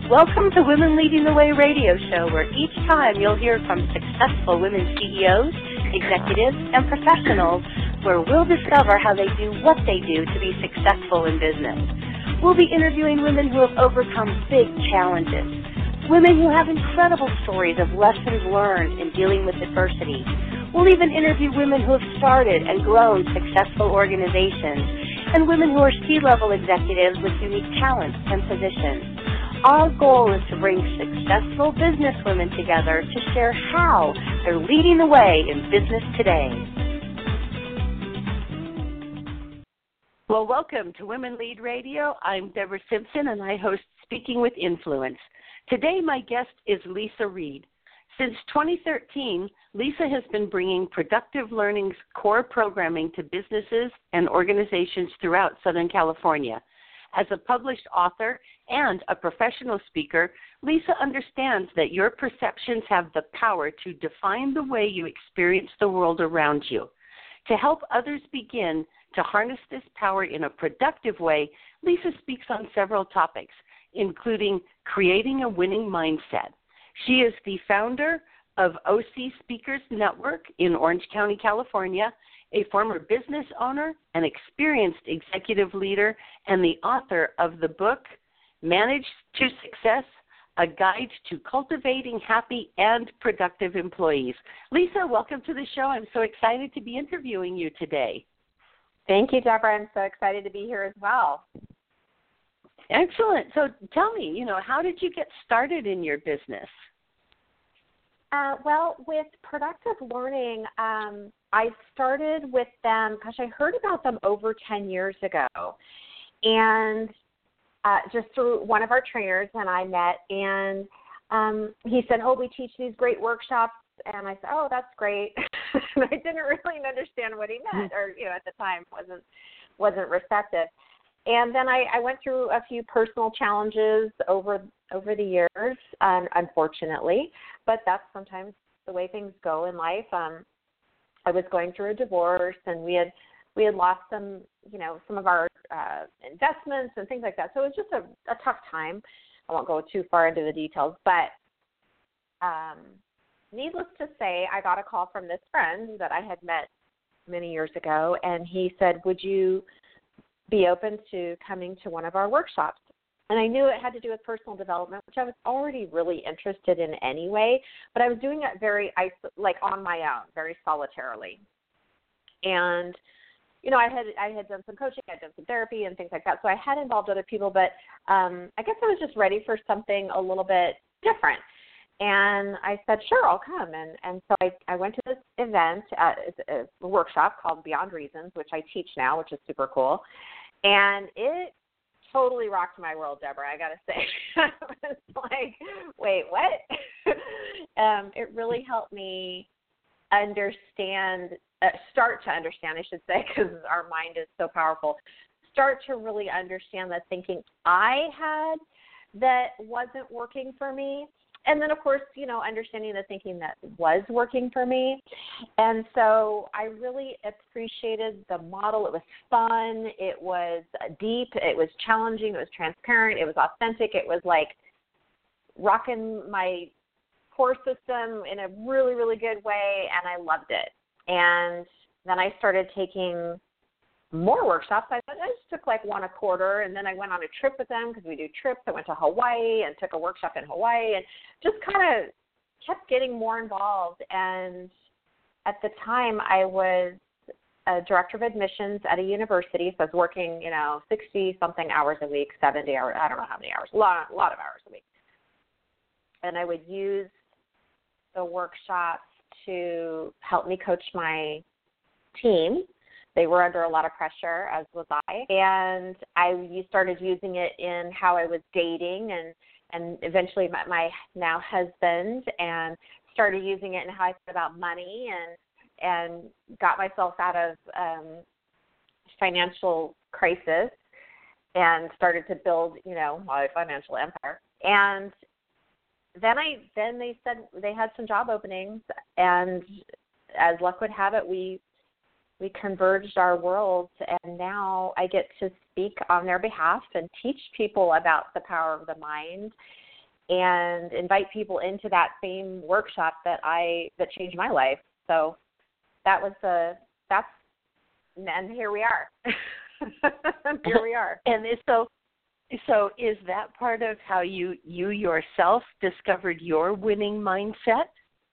Welcome to Women Leading the Way radio show, where each time you'll hear from successful women CEOs, executives, and professionals, where we'll discover how they do what they do to be successful in business. We'll be interviewing women who have overcome big challenges, women who have incredible stories of lessons learned in dealing with adversity. We'll even interview women who have started and grown successful organizations, and women who are C-level executives with unique talents and positions. Our goal is to bring successful businesswomen together to share how they're leading the way in business today. Well, welcome to Women Lead Radio. I'm Deborah Simpson, and I host Speaking with Influence. Today, my guest is Lisa Reed. Since 2013, Lisa has been bringing Productive Learning's core programming to businesses and organizations throughout Southern California. As a published author and a professional speaker, Lisa understands that your perceptions have the power to define the way you experience the world around you. To help others begin to harness this power in a productive way, Lisa speaks on several topics, including creating a winning mindset. She is the founder of OC Speakers Network in Orange County, California, a former business owner, an experienced executive leader, and the author of the book, Manage to Success, A Guide to Cultivating Happy and Productive Employees. Lisa, welcome to the show. I'm so excited to be interviewing you today. Thank you, Deborah. I'm so excited to be here as well. Excellent. So tell me, how did you get started in your business? Well, with Productive Learning, I started with them, I heard about them over 10 years ago. And just through one of our trainers and I met, and he said, we teach these great workshops. And I said, that's great. And I didn't really understand what he meant, or, at the time wasn't receptive. And then I went through a few personal challenges over the years, unfortunately, but that's sometimes the way things go in life. I was going through a divorce, and we had lost some of our investments and things like that. So it was just a tough time. I won't go too far into the details, but needless to say, I got a call from this friend that I had met many years ago, and he said, would you be open to coming to one of our workshops? And I knew it had to do with personal development, which I was already really interested in anyway, but I was doing it very, on my own, very solitarily. And, I had done some coaching, I had done some therapy and things like that, so I had involved other people, but I guess I was just ready for something a little bit different. And I said, sure, I'll come. And so I went to this event, a workshop called Beyond Reasons, which I teach now, which is super cool. And it totally rocked my world, Deborah, I got to say. I was like, wait, what? It really helped me start to understand, I should say, because our mind is so powerful, start to really understand the thinking I had that wasn't working for me. And then, of course, understanding the thinking that was working for me. And so I really appreciated the model. It was fun. It was deep. It was challenging. It was transparent. It was authentic. It was like rocking my core system in a really, really good way, and I loved it. And then I started taking more workshops. I just took one a quarter, and then I went on a trip with them because we do trips. I went to Hawaii and took a workshop in Hawaii and just kind of kept getting more involved. And at the time, I was a director of admissions at a university, so I was working, 60-something hours a week, 70 hours, I don't know how many hours, a lot of hours a week. And I would use the workshops to help me coach my team. They were under a lot of pressure, as was I. And I started using it in how I was dating and eventually met my now husband, and started using it in how I thought about money and got myself out of financial crisis and started to build, my financial empire. And then they said they had some job openings, and as luck would have it, we converged our worlds, and now I get to speak on their behalf and teach people about the power of the mind and invite people into that same workshop that changed my life. So and here we are. Here we are. And so is that part of how you yourself discovered your winning mindset?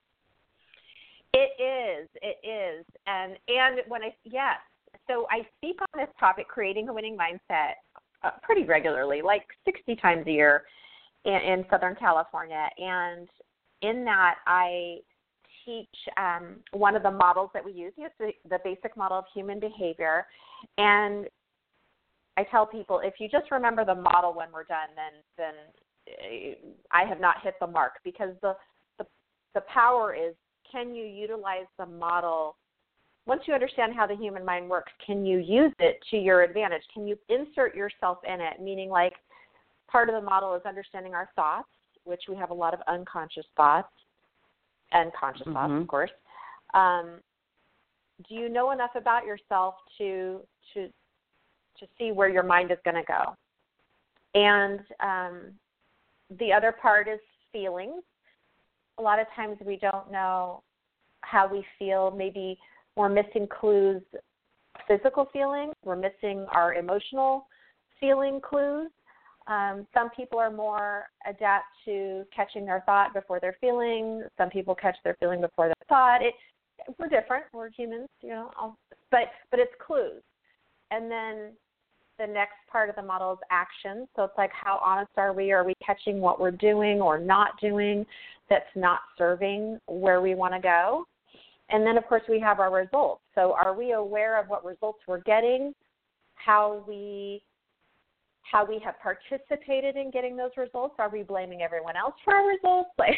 It is. And yes. So I speak on this topic, creating a winning mindset, pretty regularly, like 60 times a year in Southern California. And in that, I teach one of the models that we use. It's the basic model of human behavior. And I tell people, if you just remember the model when we're done, then I have not hit the mark, because the power is, can you utilize the model? Once you understand how the human mind works, can you use it to your advantage? Can you insert yourself in it? Meaning, like, part of the model is understanding our thoughts, which we have a lot of unconscious thoughts and conscious thoughts, of course. Do you know enough about yourself to see where your mind is going to go? And the other part is feelings. A lot of times we don't know how we feel. Maybe we're missing clues, physical feeling. We're missing our emotional feeling clues. Some people are more adept to catching their thought before their feeling. Some people catch their feeling before their thought. We're different. We're humans, but it's clues. And then the next part of the model is action. So it's like, how honest are we? Are we catching what we're doing or not doing that's not serving where we want to go? And then, of course, we have our results. So are we aware of what results we're getting, how we have participated in getting those results? Are we blaming everyone else for our results? Like,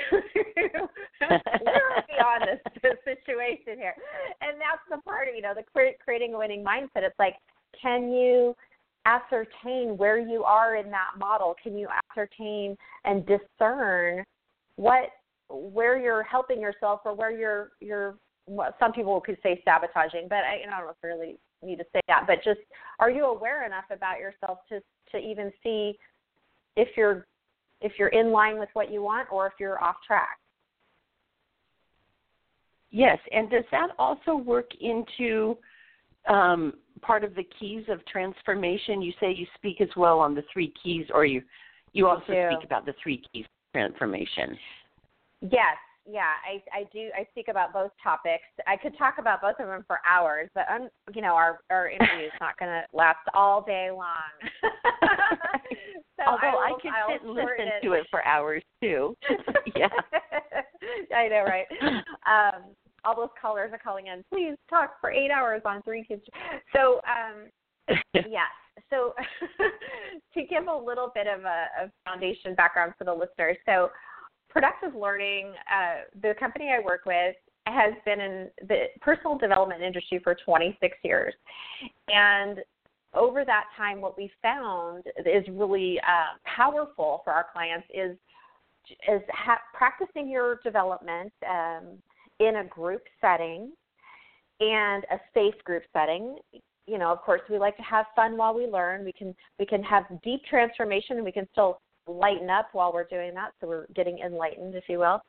we're beyond this situation here. And that's the part of, the creating a winning mindset. It's like, can you ascertain where you are in that model? Can you ascertain and discern where you're helping yourself, or where you're some people could say sabotaging, but I don't necessarily need to say that, but just, are you aware enough about yourself to even see if you're in line with what you want, or if you're off track? Yes, and does that also work into part of the keys of transformation? You say you speak as well on the 3 keys, or you also speak about the 3 keys of transformation. Yes. Yeah, I do. I speak about both topics. I could talk about both of them for hours, but our interview is not going to last all day long. So Although I can sit and listen to it for hours too. Yeah, I know, right? All those callers are calling in. Please talk for 8 hours on 3 keys. So yes. So to give a little bit of a foundation background for the listeners, so Productive Learning, the company I work with, has been in the personal development industry for 26 years. And over that time, what we found is really powerful for our clients is practicing your development in a group setting and a safe group setting. Of course, we like to have fun while we learn. We can have deep transformation, and we can still lighten up while we're doing that, so we're getting enlightened, if you will.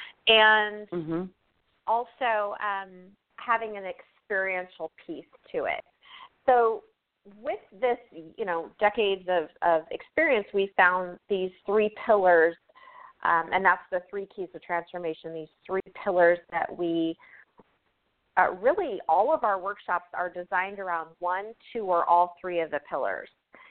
And also having an experiential piece to it. So with this, decades of experience, we found these 3 pillars, and that's the 3 keys of transformation, these 3 pillars that we really, all of our workshops are designed around 1, 2, or all 3 of the pillars,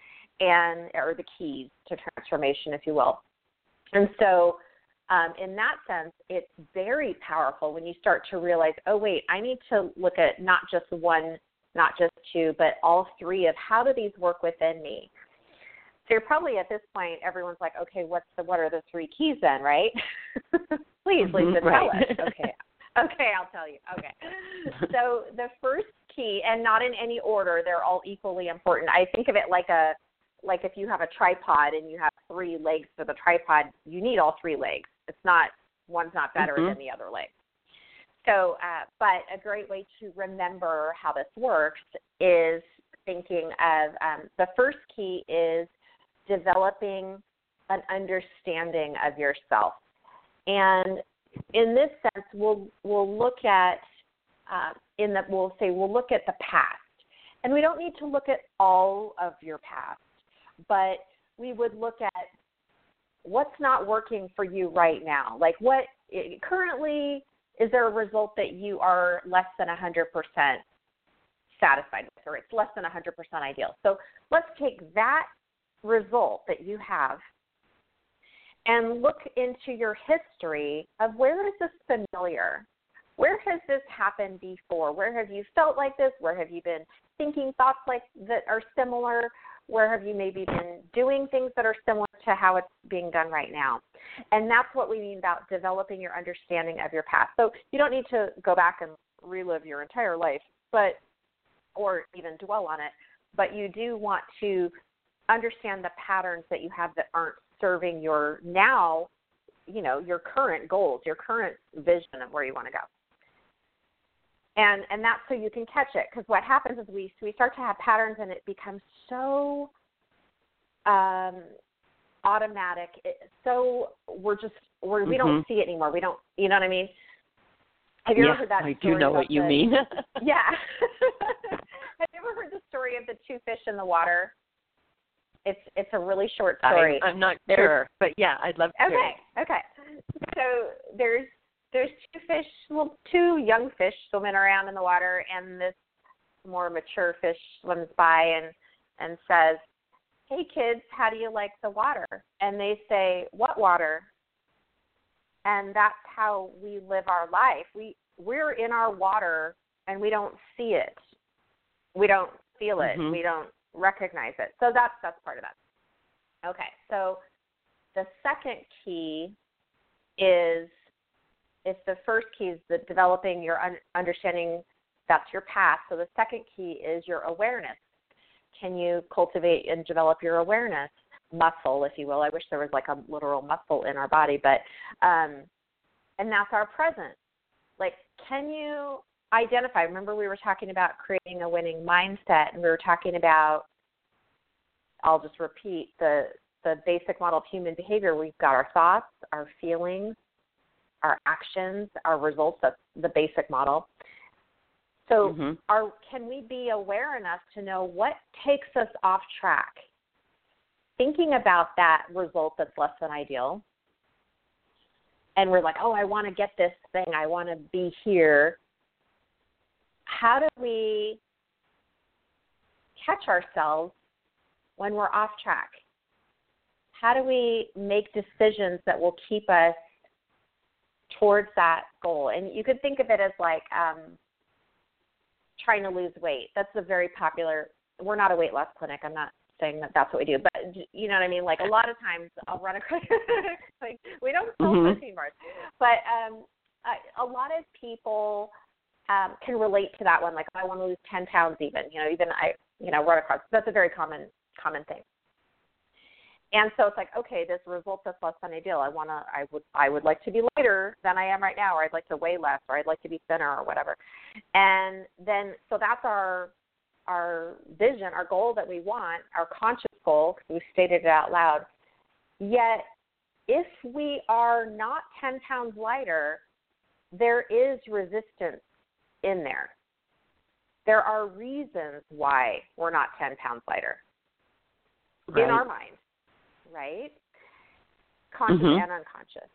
or the keys to transformation, if you will. And so in that sense, it's very powerful when you start to realize, oh, wait, I need to look at not just 1, not just 2, but all 3 of how do these work within me. So you're probably at this point, everyone's like, okay, what are the 3 keys then, right? Please, Lisa, tell us. Okay, I'll tell you. Okay. So the first key, and not in any order, they're all equally important. I think of it like if you have a tripod and you have 3 legs for the tripod, you need all 3 legs. One's not better than the other leg. So, but a great way to remember how this works is thinking of the first key is developing an understanding of yourself. And in this sense, we'll look at we'll look at the past. And we don't need to look at all of your past, but we would look at what's not working for you right now. Like what currently, is there a result that you are less than 100% satisfied with, or it's less than 100% ideal? So let's take that result that you have and look into your history of where is this familiar? Where has this happened before? Where have you felt like this? Where have you been thinking thoughts like that are similar? Where have you maybe been doing things that are similar to how it's being done right now? And that's what we mean about developing your understanding of your past. So you don't need to go back and relive your entire life, or even dwell on it, but you do want to understand the patterns that you have that aren't serving your now, your current goals, your current vision of where you want to go. And that's so you can catch it, because what happens is we start to have patterns and it becomes so automatic. We don't see it anymore. We don't, you know what I mean? Have you ever heard that story? I do know what you mean. Yeah. Have you ever heard the story of the two fish in the water? It's a really short story. I'm not sure, but yeah, I'd love to. Okay. So there's two young fish swimming around in the water, and this more mature fish swims by and says, "Hey kids, how do you like the water?" And they say, "What water?" And that's how we live our life. We're in our water and we don't see it. We don't feel it. We don't recognize it. So that's part of that. Okay, so the second key is, if the first key is the developing your understanding, that's your past. So the second key is your awareness. Can you cultivate and develop your awareness muscle, if you will? I wish there was like a literal muscle in our body, but and that's our present. Like, can you identify? Remember, we were talking about creating a winning mindset, and we were talking about, I'll just repeat, the basic model of human behavior. We've got our thoughts, our feelings, our actions, our results. That's the basic model. So can we be aware enough to know what takes us off track? Thinking about that result that's less than ideal, and we're like, oh, I want to get this thing. I want to be here. How do we catch ourselves when we're off track? How do we make decisions that will keep us towards that goal? And you could think of it as like trying to lose weight. That's a very popular, we're not a weight loss clinic. I'm not saying that that's what we do, but you know what I mean? Like, a lot of times I'll run across, like, we don't sell protein bars, but a lot of people can relate to that one. Like, I want to lose 10 pounds even I run across, that's a very common thing. And so it's like, okay, this result that's less than ideal. I would like to be lighter than I am right now, or I'd like to weigh less, or I'd like to be thinner, or whatever. And then, so that's our vision, our goal that we want, our conscious goal, because we stated it out loud. Yet, if we are not 10 pounds lighter, there is resistance in there. There are reasons why we're not 10 pounds lighter in our mind. Right? Conscious and unconscious.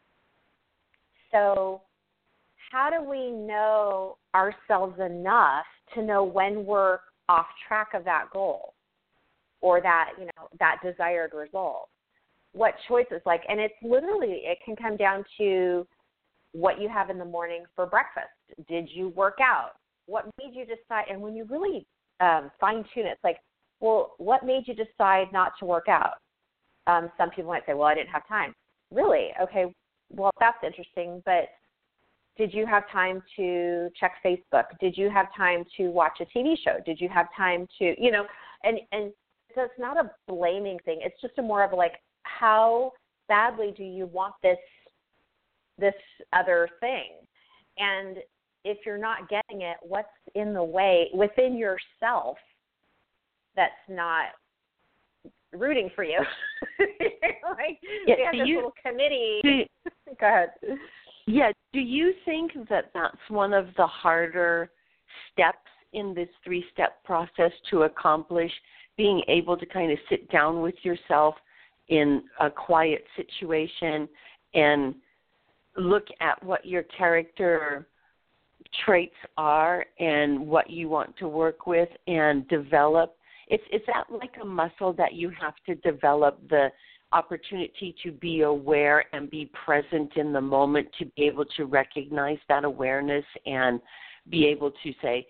So how do we know ourselves enough to know when we're off track of that goal or that, that desired result? What choices, and it's literally, it can come down to what you have in the morning for breakfast. Did you work out? What made you decide? And when you really fine tune it, it's like, well, what made you decide not to work out? Some people might say, well, I didn't have time. Really? Okay, well, that's interesting, but did you have time to check Facebook? Did you have time to watch a TV show? Did you have time to, and so it's not a blaming thing. It's just a more of like, how badly do you want this other thing? And if you're not getting it, what's in the way within yourself that's not rooting for you. Like, yeah, we had this little committee. Go ahead. Yeah. Do you think that that's one of the harder steps in this 3-step process to accomplish, being able to kind of sit down with yourself in a quiet situation and look at what your character traits are and what you want to work with and develop? Is that like a muscle that you have to develop, the opportunity to be aware and be present in the moment, to be able to recognize that awareness and be able to say,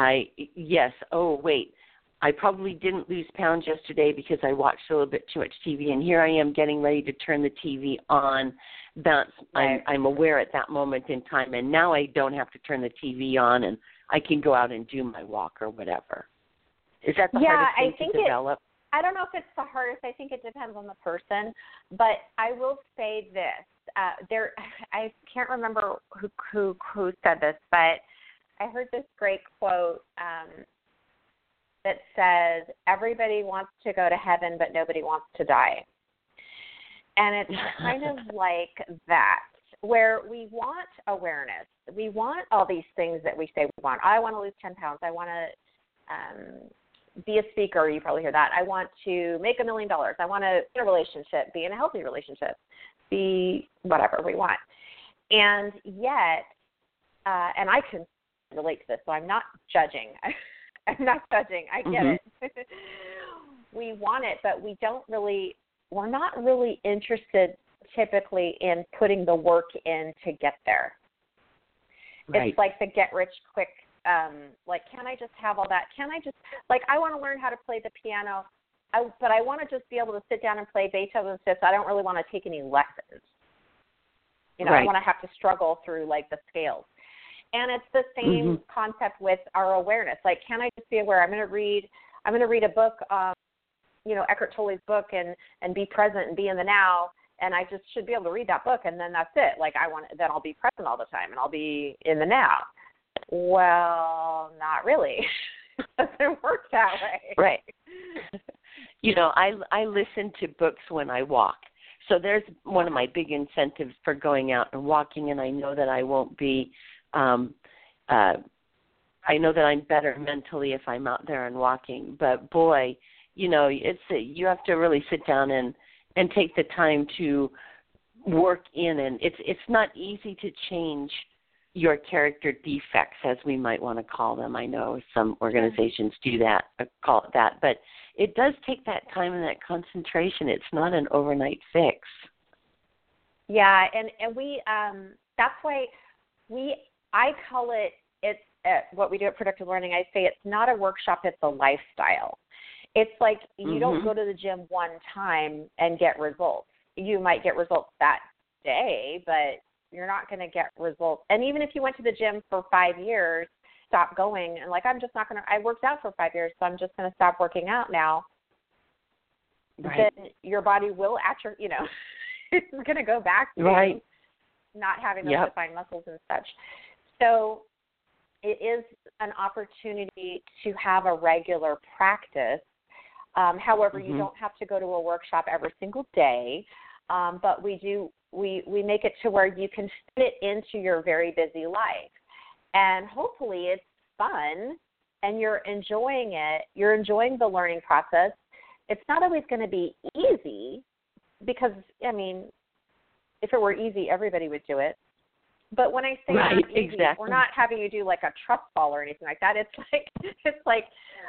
oh, wait, I probably didn't lose pounds yesterday because I watched a little bit too much TV, and here I am getting ready to turn the TV on. I'm aware at that moment in time, and now I don't have to turn the TV on, and I can go out and do my walk or whatever. Is that the hardest thing to develop? I don't know if it's the hardest. I think it depends on the person. But I will say this. I can't remember who said this, but I heard this great quote that says, everybody wants to go to heaven, but nobody wants to die. And it's kind of like that, where we want awareness. We want all these things that we say we want. I want to lose 10 pounds. I want to be a speaker. You probably hear that. I want to make $1 million. I want to be in a relationship, be in a healthy relationship, be whatever we want. And yet, and I can relate to this, so I'm not judging. I'm not judging. I get it. We want it, but we're not really interested typically in putting the work in to get there. Right. It's like the get rich quick, like, can I just have all that? Can I just, like, I want to learn how to play the piano, but I want to just be able to sit down and play Beethoven's Fifth. I don't really want to take any lessons. You know, right. I want to have to struggle through, like, the scales. And it's the same concept with our awareness. Like, can I just be aware? I'm going to read a book, Eckhart Tolle's book, and be present and be in the now. And I just should be able to read that book, and then that's it. Like, then I'll be present all the time, and I'll be in the now. Well, not really. It doesn't work that way. Right. I listen to books when I walk. So there's one of my big incentives for going out and walking, and I know that I won't be I know that I'm better mentally if I'm out there and walking. But boy, you have to really sit down and take the time to work in, and it's not easy to change your character defects, as we might want to call them. I know some organizations do that, call it that, but it does take that time and that concentration. It's not an overnight fix. Yeah, and we that's why I call it's what we do at Productive Learning. I say it's not a workshop, it's a lifestyle. It's like you don't go to the gym one time and get results. You might get results that day, but you're not going to get results. And even if you went to the gym for 5 years, stop going, and like, I worked out for 5 years, so I'm just going to stop working out now. Right. Then your body will it's going to go back to not having those defined muscles and such. So it is an opportunity to have a regular practice. However, you don't have to go to a workshop every single day, but we make it to where you can fit it into your very busy life. And hopefully it's fun and you're enjoying it. You're enjoying the learning process. It's not always going to be easy because, if it were easy, everybody would do it. But when I say not easy, we're not having you do like a trust fall or anything like that. It's like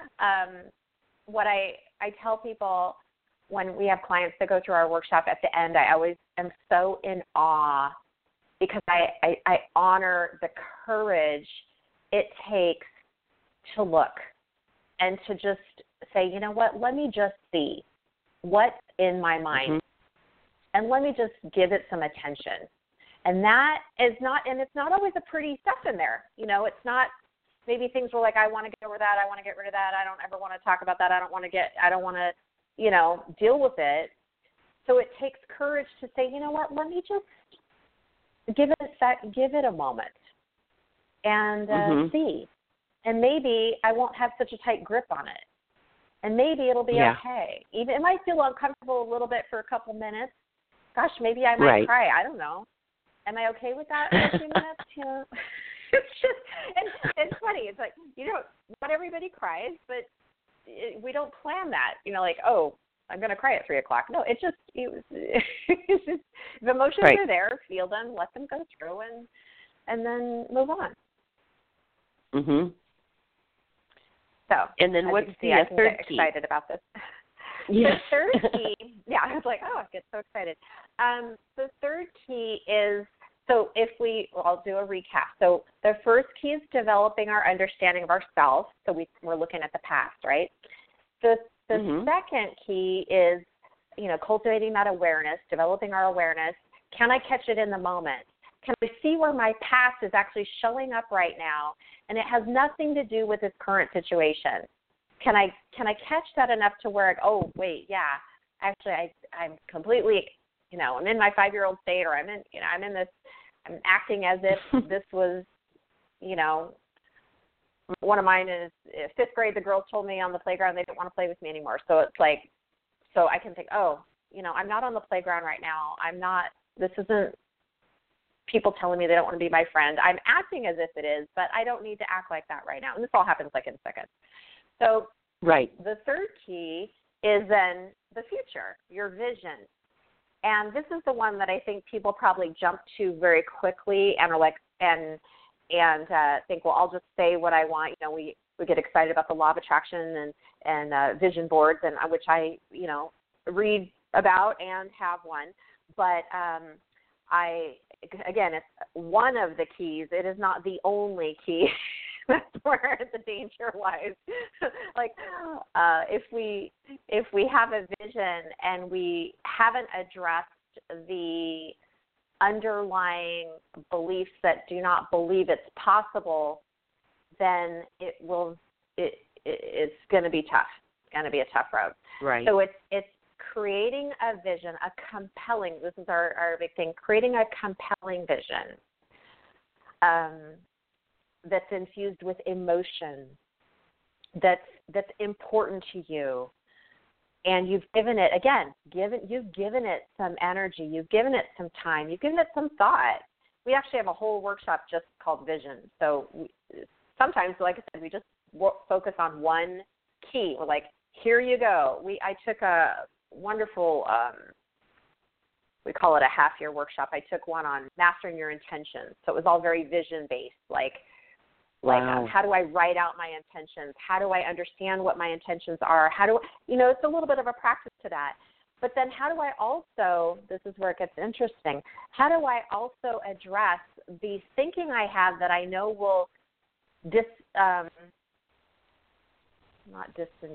what I tell people when we have clients that go through our workshop at the end, I always am so in awe because I honor the courage it takes to look and to just say, you know what, let me just see what's in my mind and let me just give it some attention. And that is not, and it's not always a pretty stuff in there. It's not, maybe things were like, I want to get over that. I want to get rid of that. I don't ever want to talk about that. I don't want to, deal with it. So it takes courage to say, you know what, let me just give it a moment and see. And maybe I won't have such a tight grip on it. And maybe it'll be Yeah. okay. Even it might feel uncomfortable a little bit for a couple minutes. Gosh, maybe I might cry. I don't know. Am I okay with that for a few minutes? You know, it's just, and it's funny. It's like, you know, not everybody cries, but we don't plan that. You know, like, oh, I'm going to cry at 3:00. No, it's just if emotions are there, feel them, let them go through, and then move on. Mhm. So, and then what's the third key? Excited about this. Yes. The third key, I was like, oh, I get so excited. The third key is, so I'll do a recap. So the first key is developing our understanding of ourselves. So we're looking at the past, right? The second key is, you know, cultivating that awareness, developing our awareness. Can I catch it in the moment? Can I see where my past is actually showing up right now, and it has nothing to do with this current situation? Can I catch that enough to where, oh, wait, yeah, actually I'm completely, you know, I'm in my 5-year-old state, or I'm acting as if this was, you know, one of mine is 5th grade, the girls told me on the playground they didn't want to play with me anymore. So it's like, so I can think, oh, you know, I'm not on the playground right now. This isn't people telling me they don't want to be my friend. I'm acting as if it is, but I don't need to act like that right now. And this all happens like in a second. So the third key is then the future, your vision. And this is the one that I think people probably jump to very quickly and are like, and think, well, I'll just say what I want. You know, we get excited about the law of attraction and vision boards, and which I, you know, read about and have one. But again, it's one of the keys. It is not the only key. That's where the danger lies. Like, if we have a vision and we haven't addressed the underlying beliefs that do not believe it's possible, then it's going to be tough. It's going to be a tough road. Right. So it's creating a vision, a compelling. This is our big thing. Creating a compelling vision. That's infused with emotion, that's important to you, and you've given it some energy, you've given it some time, you've given it some thought. We actually have a whole workshop just called Vision. So sometimes, like I said, we just focus on one key. We're like, here you go. I took a wonderful, we call it a half-year workshop. I took one on mastering your intentions. So it was all very vision-based, like how do I write out my intentions? How do I understand what my intentions are? It's a little bit of a practice to that. But then how do I also, this is where it gets interesting, how do I also address the thinking I have that I know will not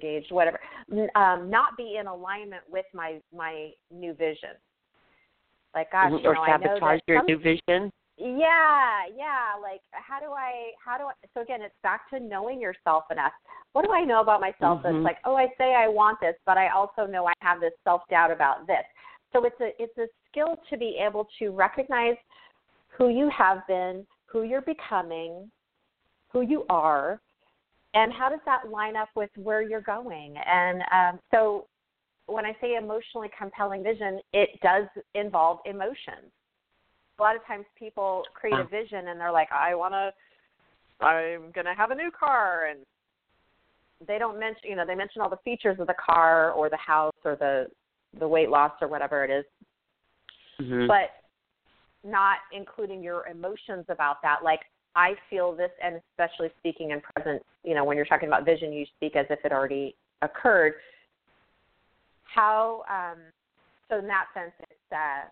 be in alignment with my new vision? Like, gosh, or sabotage your new vision? Yeah. Like, how do I, so again, it's back to knowing yourself enough. What do I know about myself that's like, oh, I say I want this, but I also know I have this self-doubt about this. So it's a skill to be able to recognize who you have been, who you're becoming, who you are, and how does that line up with where you're going. And so when I say emotionally compelling vision, it does involve emotions. A lot of times people create a vision and they're like, I'm going to have a new car. And they don't mention, they mention all the features of the car or the house or the weight loss or whatever it is, but not including your emotions about that. Like, I feel this, and especially speaking in present, when you're talking about vision, you speak as if it already occurred. So in that sense, it's,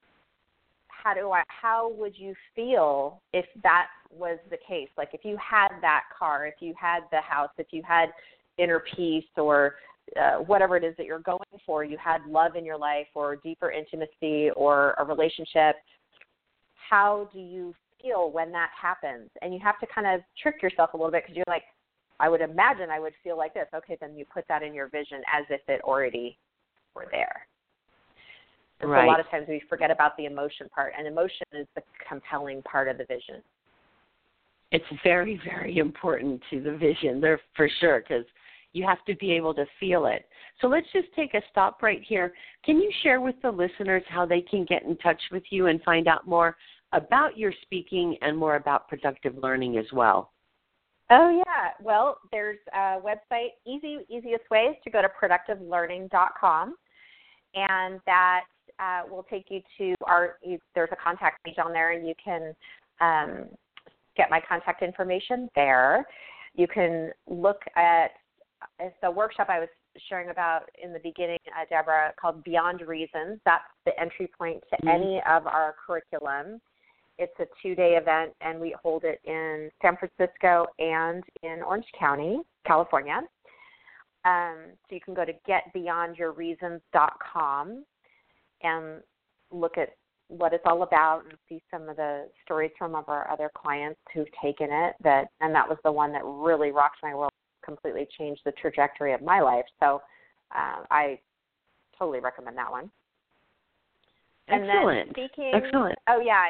how would you feel if that was the case? Like, if you had that car, if you had the house, if you had inner peace or whatever it is that you're going for, you had love in your life or deeper intimacy or a relationship, how do you feel when that happens? And you have to kind of trick yourself a little bit, because you're like, I would imagine I would feel like this. Okay, then you put that in your vision as if it already were there. And so a lot of times we forget about the emotion part, and emotion is the compelling part of the vision. It's very, very important to the vision there for sure, because, You have to be able to feel it. So let's just take a stop right here. Can you share with the listeners how they can get in touch with you and find out more about your speaking and more about productive learning as well? Oh, yeah. Well, there's a website. Easiest way is to go to productivelearning.com, and that will take you to there's a contact page on there, and you can get my contact information there. You can look at the workshop I was sharing about in the beginning, Deborah, called Beyond Reasons. That's the entry point to any of our curriculum. It's a 2-day event, and we hold it in San Francisco and in Orange County, California. So you can go to getbeyondyourreasons.com and look at what it's all about and see some of the stories from our other clients who've taken it. And that was the one that really rocked my world, completely changed the trajectory of my life. So I totally recommend that one. Excellent. And then speaking, Excellent. Oh, yeah.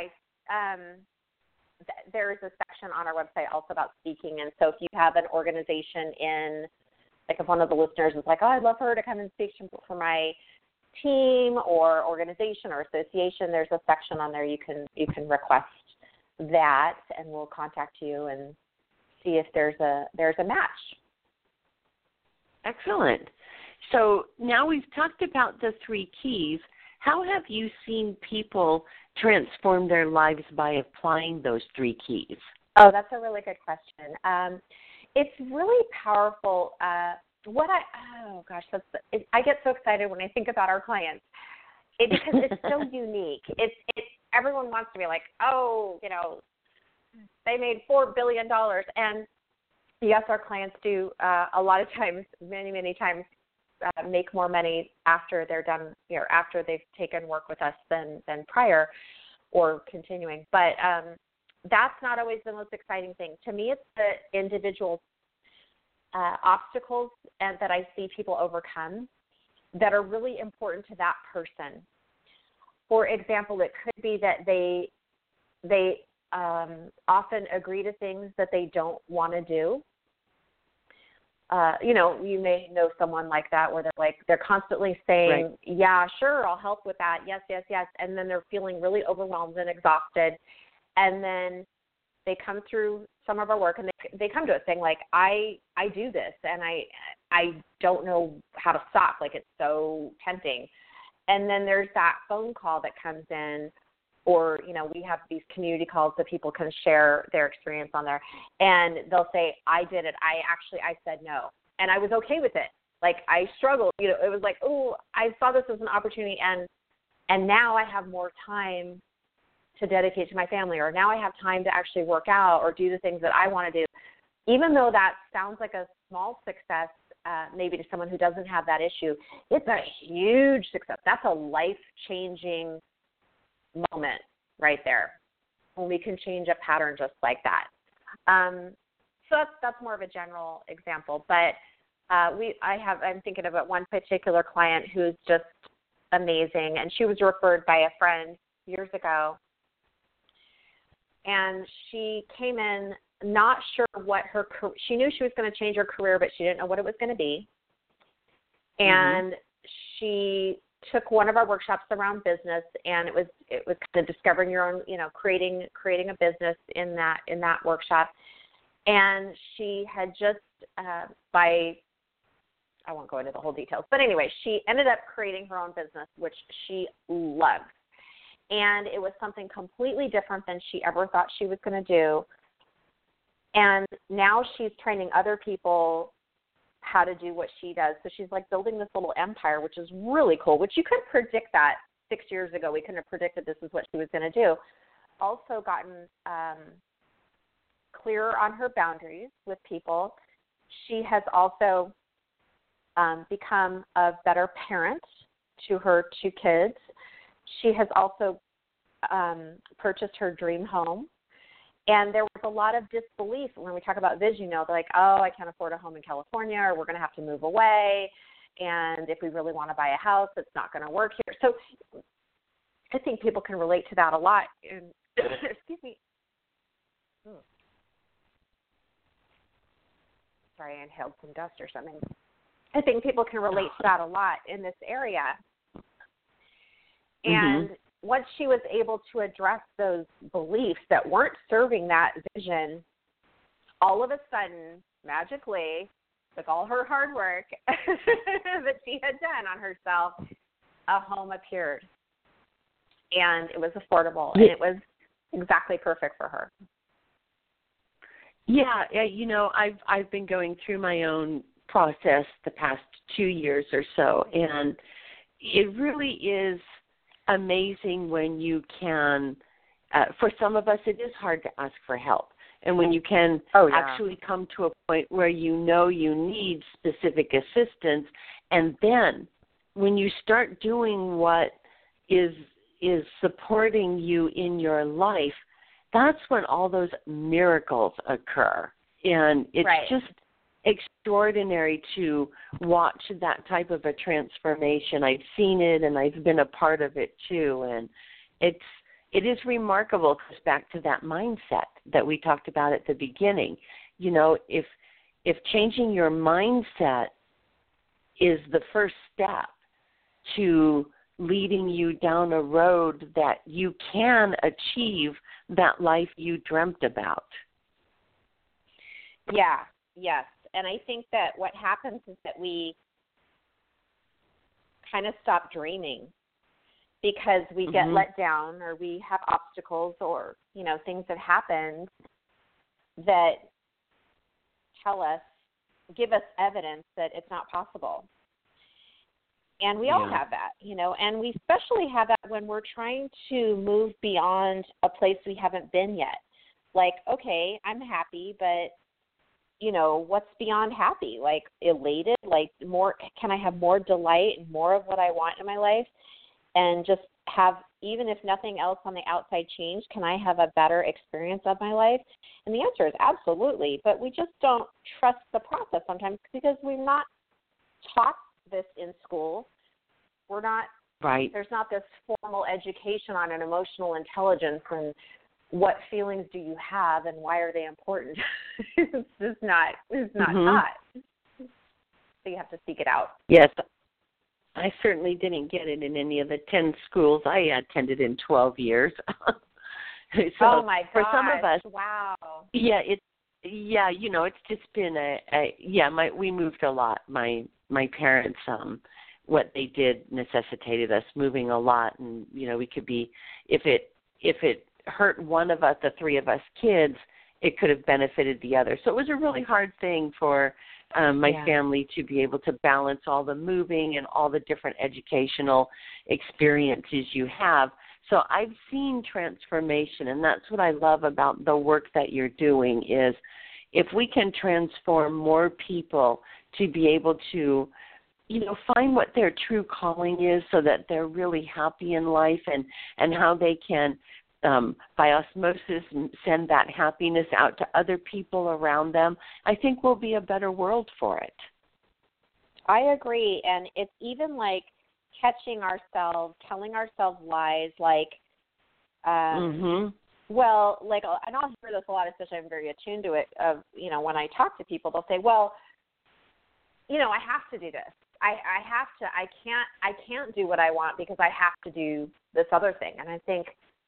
There is a section on our website also about speaking. And so if you have an organization like if one of the listeners is like, oh, I'd love for her to come and speak for my team or organization or association, there's a section on there you can request that, and we'll contact you and see if there's a match. Excellent. So now we've talked about the 3 keys. How have you seen people transform their lives by applying those 3 keys? Oh, that's a really good question. It's really powerful. I get so excited when I think about our clients because it's so unique. It's everyone wants to be like, oh, they made $4 billion. And yes, our clients do a lot of times, many, many times, make more money after they're done, after they've taken work with us than prior or continuing. But that's not always the most exciting thing. To me, it's the individual obstacles that I see people overcome that are really important to that person. For example, it could be that they often agree to things that they don't want to do. You may know someone like that where they're constantly saying, right, yeah, sure, I'll help with that. Yes, yes, yes. And then they're feeling really overwhelmed and exhausted. And then they come through some of our work and they come to us saying like, I do this and I don't know how to stop. Like, it's so tempting. And then there's that phone call that comes in, or, we have these community calls that people can share their experience on there, and they'll say, I did it. I said no. And I was okay with it. Like, I struggled, it was like, oh, I saw this as an opportunity, and now I have more time to dedicate to my family, or now I have time to actually work out or do the things that I want to do. Even though that sounds like a small success, maybe to someone who doesn't have that issue, it's a huge success. That's a life-changing moment right there when we can change a pattern just like that. So that's more of a general example, but I'm thinking about one particular client who's just amazing, and she was referred by a friend years ago, and she came in not sure what she knew she was going to change her career, but she didn't know what it was going to be. And she took one of our workshops around business, and it was kind of discovering your own, creating a business in that workshop. And she had just I won't go into the whole details, but anyway, she ended up creating her own business, which she loved. And it was something completely different than she ever thought she was going to do. And now she's training other people how to do what she does. So she's like building this little empire, which is really cool, which you couldn't predict that 6 years ago. We couldn't have predicted this is what she was going to do. Also gotten clearer on her boundaries with people. She has also become a better parent to her 2 kids. She has also purchased her dream home. And there was a lot of disbelief when we talk about vision. They're like, oh, I can't afford a home in California, or we're going to have to move away. And if we really want to buy a house, it's not going to work here. So I think people can relate to that a lot. And excuse me. Sorry sorry, I inhaled some dust or something. I think people can relate to that a lot in this area. And once she was able to address those beliefs that weren't serving that vision, all of a sudden, magically, with all her hard work that she had done on herself, a home appeared. And it was affordable, and it was exactly perfect for her. Yeah, you know, I've been going through my own process the past 2 years or so, and it really is amazing when you can, for some of us it is hard to ask for help, and when you can actually come to a point where you know you need specific assistance, and then when you start doing what is supporting you in your life, that's when all those miracles occur. And it's just extraordinary to watch that type of a transformation. I've seen it, and I've been a part of it too. And it is remarkable. It goes back to that mindset that we talked about at the beginning. You know, if changing your mindset is the first step to leading you down a road that you can achieve that life you dreamt about. Yeah, yes. And I think that what happens is that we kind of stop dreaming because we get let down, or we have obstacles, or, you know, things that happen that give us evidence that it's not possible. And we all have that, you know, and we especially have that when we're trying to move beyond a place we haven't been yet. Like, okay, I'm happy, but, you know, what's beyond happy? Like, elated, like more, can I have more delight and more of what I want in my life? And just have, even if nothing else on the outside changed, can I have a better experience of my life? And the answer is absolutely, but we just don't trust the process sometimes because we're not taught this in school. We're not there's not this formal education on an emotional intelligence and what feelings do you have and why are they important. It's just not taught. So you have to seek it out. Yes, I certainly didn't get it in any of the 10 schools I attended in 12 years. So oh my gosh. For some of us, wow. Yeah, you know, it's just been we moved a lot. My parents, what they did necessitated us moving a lot, and you know, we could be, if it hurt one of us, the three of us kids, it could have benefited the other. So it was a really hard thing for my family to be able to balance all the moving and all the different educational experiences you have. So I've seen transformation, and that's what I love about the work that you're doing is if we can transform more people to be able to, you know, find what their true calling is so that they're really happy in life and how they can, by osmosis, send that happiness out to other people around them, I think we'll be a better world for it. I agree, and it's even like catching ourselves, telling ourselves lies, like, well, like, and I'll hear this a lot, especially I'm very attuned to it, you know, when I talk to people, they'll say, well, you know, I have to do this. I can't do what I want because I have to do this other thing. And I think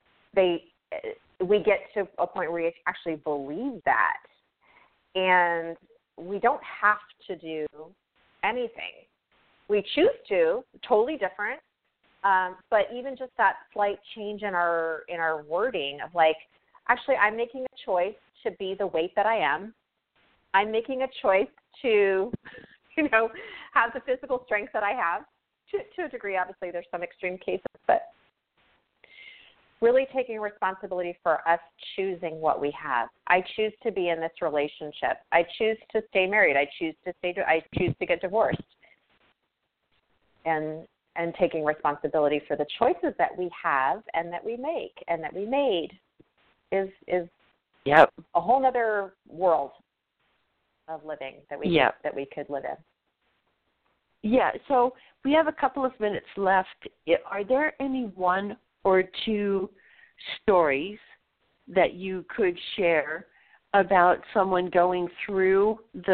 we get to a point where we actually believe that. And we don't have to do anything. We choose to, totally different. But even just that slight change in our wording of like, actually, I'm making a choice to be the weight that I am. I'm making a choice to, you know, have the physical strength that I have. To a degree, obviously, there's some extreme cases, but really taking responsibility for us choosing what we have. I choose to be in this relationship. I choose to stay married. I choose to get divorced. And taking responsibility for the choices that we have and that we make and that we made is a whole other world of living that we could live in. Yeah, so we have a couple of minutes left. Are there any one or two stories that you could share about someone going through the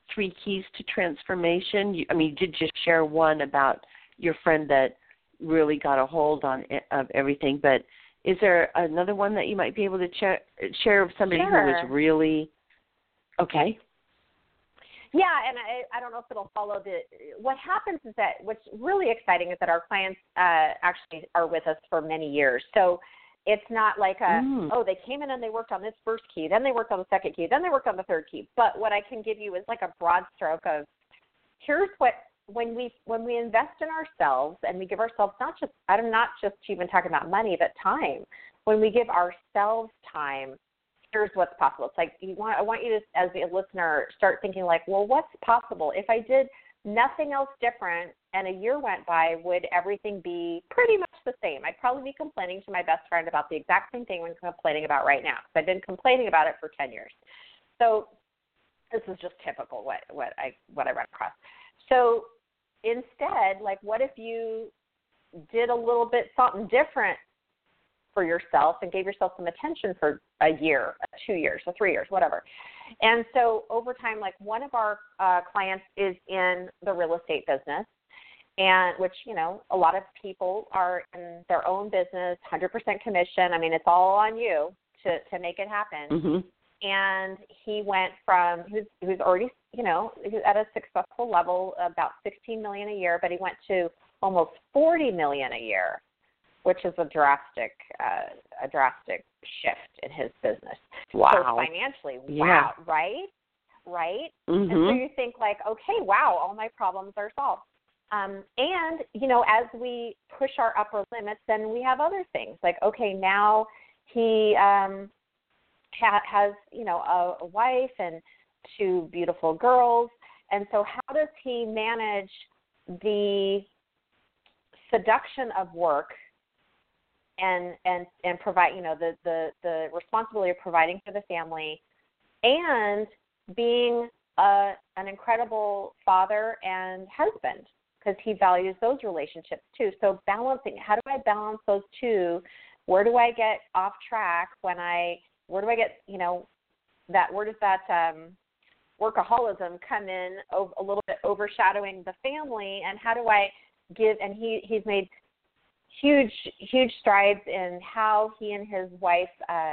3 keys to transformation? You did just share one about your friend that really got a hold of everything, but is there another one that you might be able to share of somebody who was really okay? Yeah, and I don't know if it'll follow what happens is that what's really exciting is that our clients actually are with us for many years. So it's not like they came in and they worked on this first key, then they worked on the second key, then they worked on the third key. But what I can give you is like a broad stroke of here's what, when we invest in ourselves and we give ourselves I'm not just even talking about money, but time. When we give ourselves time, here's what's possible. It's like I want you to, as a listener, start thinking like, well, what's possible? If I did nothing else different and a year went by, would everything be pretty much the same? I'd probably be complaining to my best friend about the exact same thing I'm complaining about right now, because I've been complaining about it for 10 years. So this is just typical what I run across. So instead, like, what if you did a little bit something different for yourself and gave yourself some attention for a year, 2 years, or 3 years, whatever. And so over time, like one of our clients is in the real estate business, and which, a lot of people are in their own business, 100% commission. I mean, it's all on you to make it happen. Mm-hmm. And he went from, who's already, he's at a successful level, about $16 million a year, but he went to almost $40 million a year, which is a drastic shift in his business. Wow. So financially, yeah. Wow, right? Mm-hmm. And so you think like, okay, wow, all my problems are solved. And, as we push our upper limits, then we have other things. Like, okay, now he has, a wife and 2 beautiful girls. And so how does he manage the seduction of work and provide, the responsibility of providing for the family and being an incredible father and husband, because he values those relationships too. So balancing, how do I balance those two? Where do I get off track where do I get, where does that workaholism come in a little bit overshadowing the family, and how do I give, and he's made huge strides in how he and his wife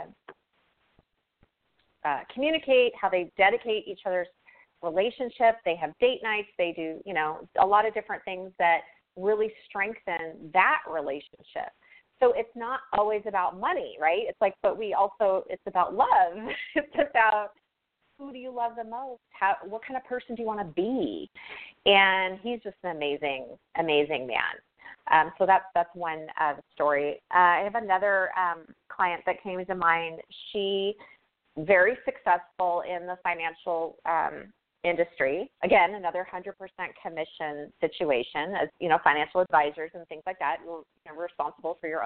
communicate, how they dedicate each other's relationship. They have date nights. They do, a lot of different things that really strengthen that relationship. So it's not always about money, right? It's like, but it's about love. It's about who do you love the most? What kind of person do you want to be? And he's just an amazing, amazing man. So that's one story. I have another client that came to mind. She very successful in the financial industry. Again, another 100% commission situation. As financial advisors and things like that, you're responsible for your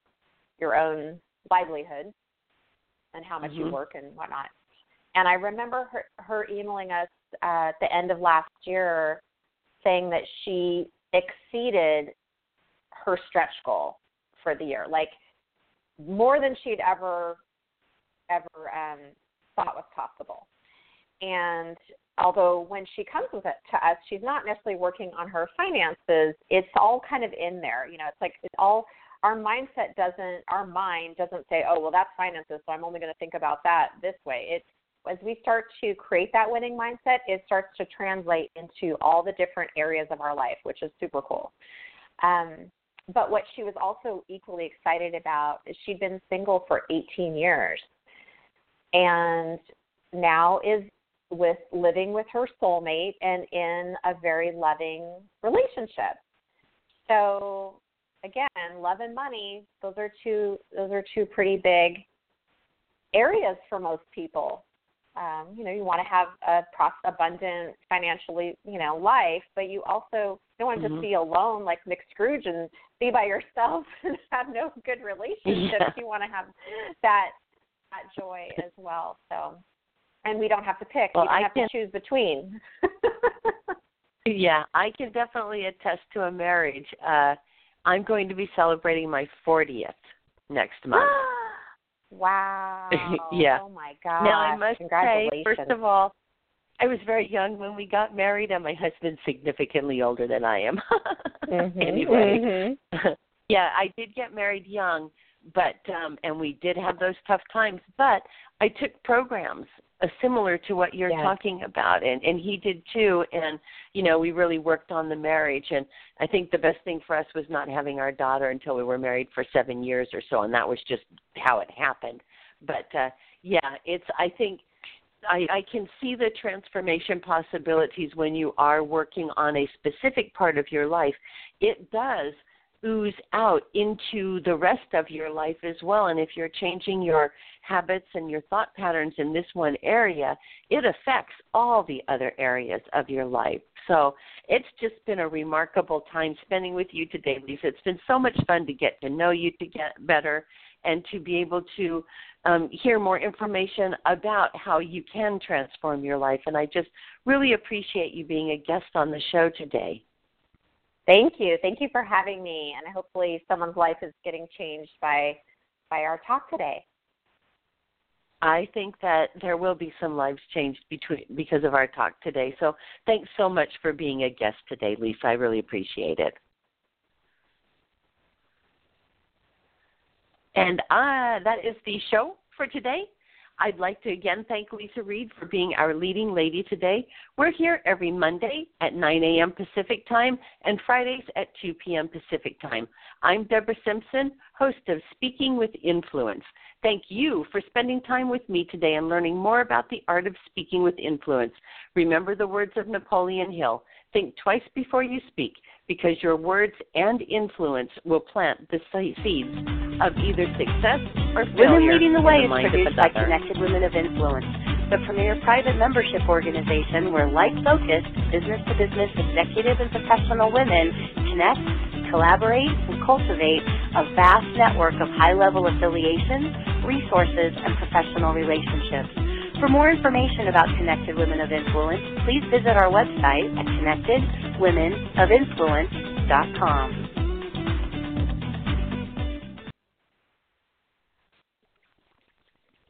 own livelihood and how much you work and whatnot. And I remember her emailing us at the end of last year saying that she exceeded her stretch goal for the year, like more than she'd ever thought was possible. And although when she comes with it to us, she's not necessarily working on her finances. It's all kind of in there. It's like it's all, our mind doesn't say, oh, well, that's finances, so I'm only going to think about that this way. As we start to create that winning mindset, it starts to translate into all the different areas of our life, which is super cool. But what she was also equally excited about is she'd been single for 18 years and now is living with her soulmate and in a very loving relationship. So again, love and money, those are two pretty big areas for most people. You want to have a abundant financially, life, but you also don't want to just be alone like Mick Scrooge and be by yourself and have no good relationships. Yeah. You want to have that joy as well. So, and we don't have to pick. Well, we don't have to choose between. Yeah, I can definitely attest to a marriage. I'm going to be celebrating my 40th next month. Wow. Yeah. Oh, my gosh. Now, I must say, first of all, I was very young when we got married, and my husband's significantly older than I am. Anyway, yeah, I did get married young, but and we did have those tough times. But I took programs similar to what you're talking about, and he did too. And we really worked on the marriage. And I think the best thing for us was not having our daughter until we were married for 7 years or so, and that was just how it happened. But I think I can see the transformation possibilities when you are working on a specific part of your life. It does ooze out into the rest of your life as well. And if you're changing your habits and your thought patterns in this one area, it affects all the other areas of your life. So it's just been a remarkable time spending with you today, Lisa. It's been so much fun to get to know you, to get better, and to be able to hear more information about how you can transform your life. And I just really appreciate you being a guest on the show today. Thank you. Thank you for having me. And hopefully someone's life is getting changed by our talk today. I think that there will be some lives changed because of our talk today. So thanks so much for being a guest today, Lisa. I really appreciate it. And that is the show for today. I'd like to again thank Lisa Reed for being our leading lady today. We're here every Monday at 9 a.m. Pacific Time and Fridays at 2 p.m. Pacific Time. I'm Deborah Simpson, host of Speaking with Influence. Thank you for spending time with me today and learning more about the art of speaking with influence. Remember the words of Napoleon Hill. Think twice before you speak, because your words and influence will plant the seeds of either success or failure. Women Leading the Way is produced produced by Connected Women of Influence, the premier private membership organization where like-focused, business-to-business executive and professional women connect, collaborate, and cultivate a vast network of high-level affiliations, resources, and professional relationships. For more information about Connected Women of Influence, please visit our website at connectedwomenofinfluence.com.